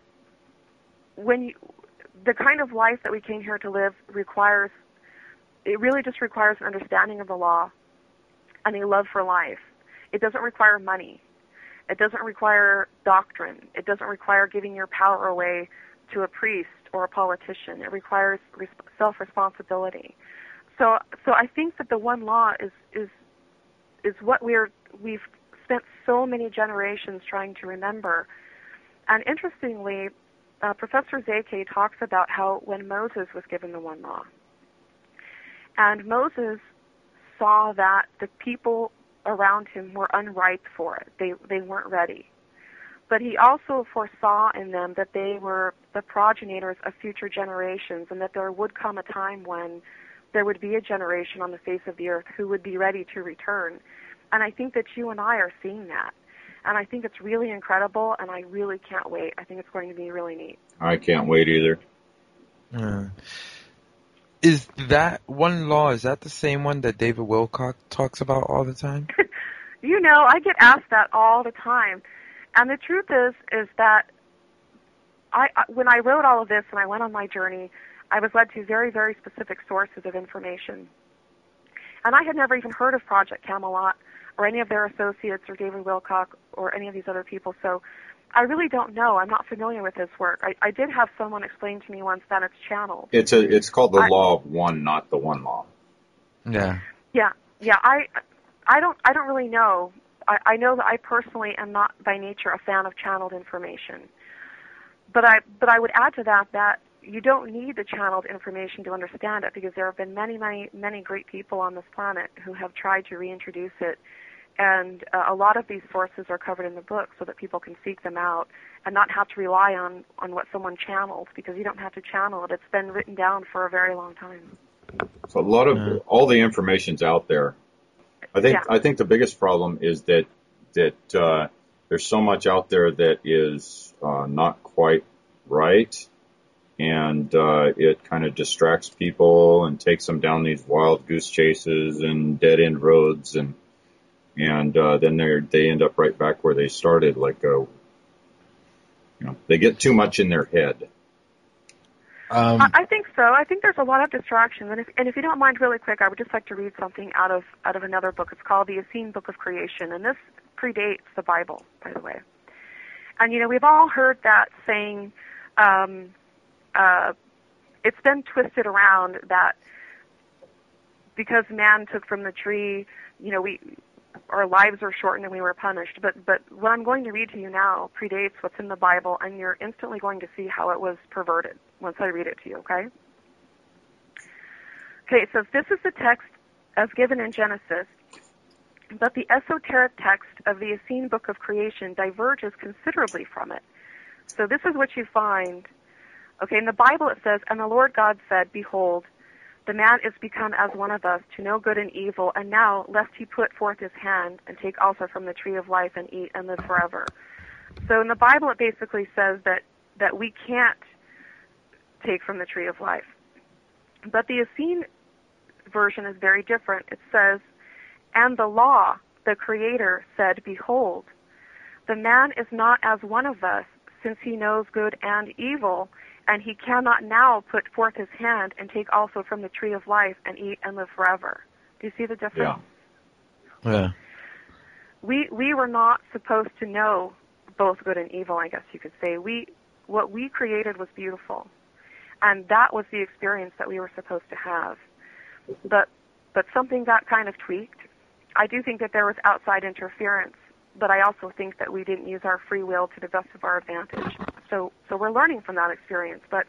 the kind of life that we came here to live really just requires an understanding of the law and a love for life. It doesn't require money. It doesn't require doctrine. It doesn't require giving your power away to a priest or a politician. It requires self-responsibility. So I think that the one law is what we've spent so many generations trying to remember. And interestingly, Professor Zeke talks about how when Moses was given the one law, and Moses saw that the people around him were unripe for it. They weren't ready. But he also foresaw in them that they were the progenitors of future generations, and that there would come a time when there would be a generation on the face of the earth who would be ready to return. And I think that you and I are seeing that. And I think it's really incredible, and I really can't wait. I think it's going to be really neat. I can't wait either. Is that one law, is that the same one that David Wilcock talks about all the time? I get asked that all the time. And the truth is that when I wrote all of this and I went on my journey, I was led to very, very specific sources of information. And I had never even heard of Project Camelot or any of their associates or David Wilcock or any of these other people. So I really don't know. I'm not familiar with his work. I did have someone explain to me once that it's channeled. It's called the Law of One, not the One Law. Yeah. Yeah. I don't really know. I know that I personally am not by nature a fan of channeled information. But I would add to that you don't need the channeled information to understand it, because there have been many, many, many great people on this planet who have tried to reintroduce it. And a lot of these sources are covered in the book so that people can seek them out and not have to rely on what someone channels, because you don't have to channel it. It's been written down for a very long time. So a lot of all the information's out there. I think the biggest problem is that there's so much out there that is not quite right, and it kind of distracts people and takes them down these wild goose chases and dead end roads, and then they end up right back where they started. They get too much in their head. I think so. I think there's a lot of distractions, and if you don't mind, really quick, I would just like to read something out of another book. It's called the Essene Book of Creation, and this predates the Bible, by the way. And we've all heard that saying. It's been twisted around that because man took from the tree, our lives are shortened and we were punished. But what I'm going to read to you now predates what's in the Bible, and you're instantly going to see how it was perverted once I read it to you, okay? Okay, it says, this is the text as given in Genesis, but the esoteric text of the Essene Book of Creation diverges considerably from it. So this is what you find. Okay, in the Bible it says, and the Lord God said, behold, the man is become as one of us to know good and evil, and now lest he put forth his hand and take also from the tree of life and eat and live forever. So in the Bible it basically says that we can't take from the tree of life. But the Essene version is very different. It says, and the law, the Creator, said, behold, the man is not as one of us, since he knows good and evil, and he cannot now put forth his hand and take also from the tree of life and eat and live forever. Do you see the difference? Yeah. We were not supposed to know both good and evil, I guess you could say. What we created was beautiful, and that was the experience that we were supposed to have. But something got kind of tweaked. I do think that there was outside interference, but I also think that we didn't use our free will to the best of our advantage. So we're learning from that experience. But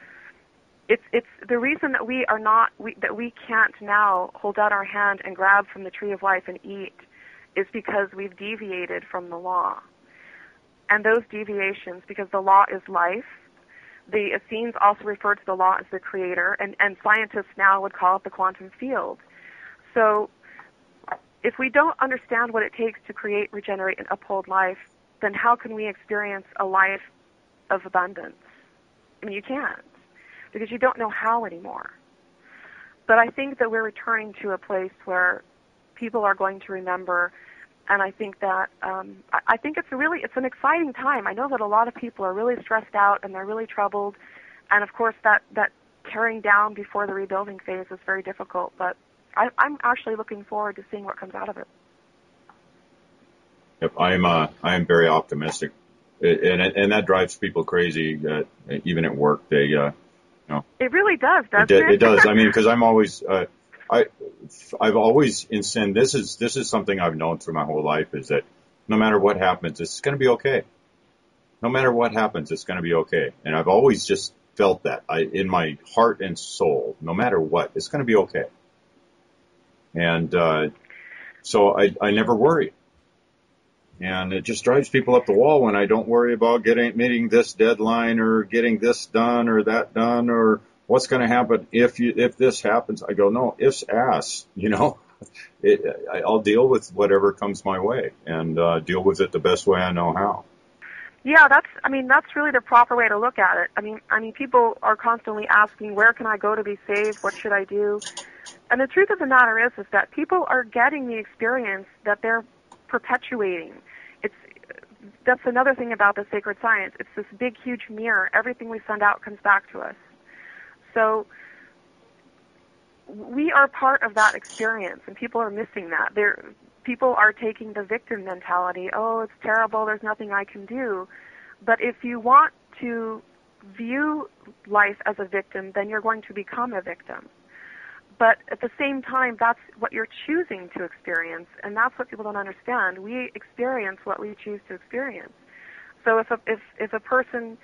it's the reason that we can't now hold out our hand and grab from the tree of life and eat is because we've deviated from the law. And those deviations, because the law is life, the Essenes also refer to the law as the creator, and scientists now would call it the quantum field. So if we don't understand what it takes to create, regenerate, and uphold life, then how can we experience a life of abundance? I mean, you can't, because you don't know how anymore. But I think that we're returning to a place where people are going to remember, and I think that I think it's an exciting time. I know that a lot of people are really stressed out and they're really troubled, and of course that tearing down before the rebuilding phase is very difficult. But I'm actually looking forward to seeing what comes out of it. Yep, I am very optimistic, and that drives people crazy. Even at work, they It really does, doesn't it? It does. I mean, because I'm always I've always insisted, this is something I've known through my whole life, is that no matter what happens, it's going to be okay. No matter what happens, it's going to be okay. And I've always just felt that in my heart and soul, no matter what, it's going to be okay. And so I never worry. And it just drives people up the wall when I don't worry about meeting this deadline or getting this done or that done or what's going to happen if this happens. I go, no, if's ass, I'll deal with whatever comes my way and deal with it the best way I know how. Yeah, that's really the proper way to look at it. I mean, people are constantly asking, where can I go to be saved? What should I do? And the truth of the matter is that people are getting the experience that they're perpetuating. That's another thing about the sacred science. It's this big, huge mirror. Everything we send out comes back to us. So we are part of that experience, and people are missing that. People are taking the victim mentality. Oh, it's terrible. There's nothing I can do. But if you want to view life as a victim, then you're going to become a victim. But at the same time, that's what you're choosing to experience, and that's what people don't understand. We experience what we choose to experience. So if a person,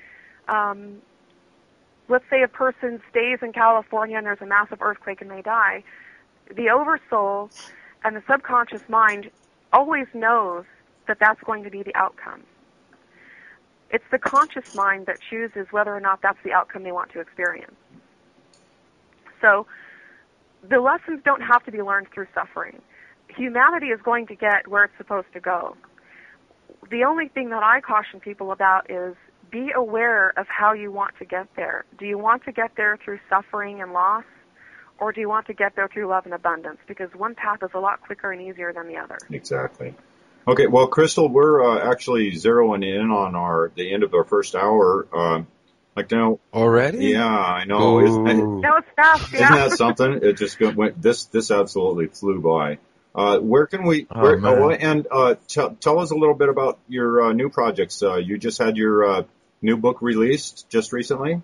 let's say a person stays in California and there's a massive earthquake and they die, the oversoul and the subconscious mind always knows that that's going to be the outcome. It's the conscious mind that chooses whether or not that's the outcome they want to experience. So the lessons don't have to be learned through suffering. humanity is going to get where it's supposed to go. The only thing that I caution people about is be aware of how you want to get there. Do you want to get there through suffering and loss, or do you want to get there through love and abundance? Because one path is a lot quicker and easier than the other. Exactly. Okay, well, Crystal, we're actually zeroing in on the end of our first hour. Like now already? Yeah, I know. That was fast. Yeah. Isn't that something? It just went. This absolutely flew by. Where can we? Tell us a little bit about your new projects. You just had your new book released just recently.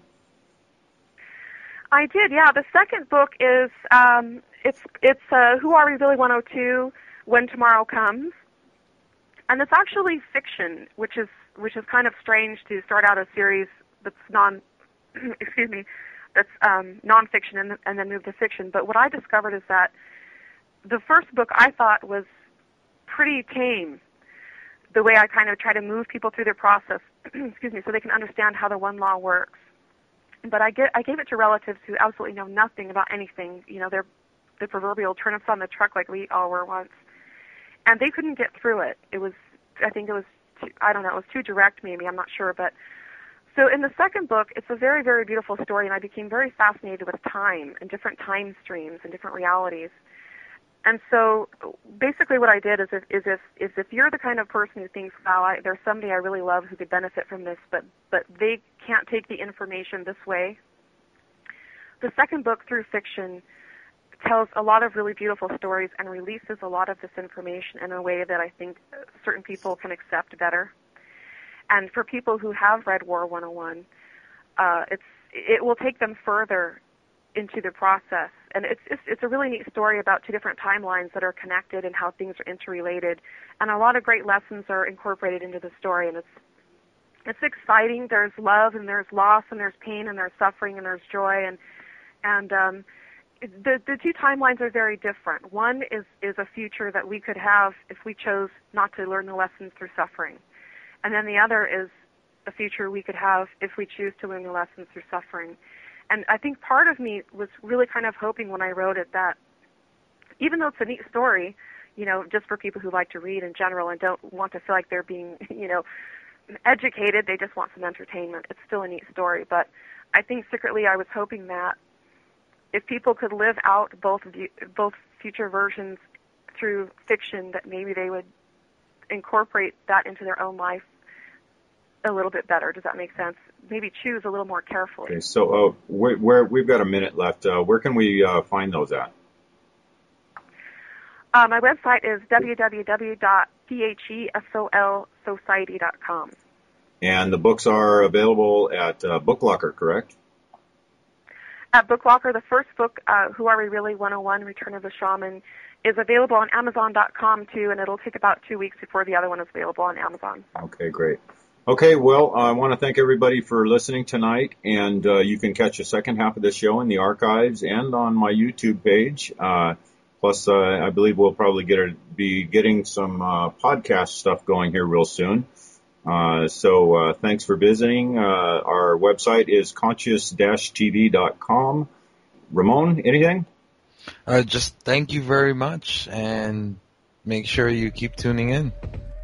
I did. Yeah, the second book is it's Who Are We Really 102? When Tomorrow Comes, and it's actually fiction, which is kind of strange to start out a series that's that's nonfiction and then move to fiction. But what I discovered is that the first book I thought was pretty tame, the way I kind of try to move people through their process, so they can understand how the one law works. But I gave it to relatives who absolutely know nothing about anything. You know, they're the proverbial turnips on the truck like we all were once. And they couldn't get through it. It was too direct maybe, I'm not sure. But so in the second book, it's a very, very beautiful story, and I became very fascinated with time and different time streams and different realities. And so basically what I did is if you're the kind of person who thinks, wow, there's somebody I really love who could benefit from this, but they can't take the information this way, the second book, through fiction, tells a lot of really beautiful stories and releases a lot of this information in a way that I think certain people can accept better. And for people who have read War 101, it will take them further into the process. And it's a really neat story about two different timelines that are connected and how things are interrelated. And a lot of great lessons are incorporated into the story. And it's exciting. There's love and there's loss and there's pain and there's suffering and there's joy. And the two timelines are very different. One is a future that we could have if we chose not to learn the lessons through suffering. And then the other is a future we could have if we choose to learn the lessons through suffering. And I think part of me was really kind of hoping when I wrote it that even though it's a neat story, just for people who like to read in general and don't want to feel like they're being, educated, they just want some entertainment, it's still a neat story. But I think secretly I was hoping that if people could live out both future versions through fiction, that maybe they would incorporate that into their own life a little bit better. Does that make sense? Maybe choose a little more carefully. Okay, so we've got a minute left. Where can we find those at? My website is www.thesolsociety.com. And the books are available at BookLocker, correct? At BookLocker, the first book, Who Are We Really 101, Return of the Shaman, is available on Amazon.com too, and it'll take about 2 weeks before the other one is available on Amazon. Okay, great. Okay, well, I want to thank everybody for listening tonight, and you can catch the second half of this show in the archives and on my YouTube page. Plus, I believe we'll probably be getting some podcast stuff going here real soon. So thanks for visiting. Our website is conscious-tv.com. Ramon, anything? Just thank you very much, and make sure you keep tuning in.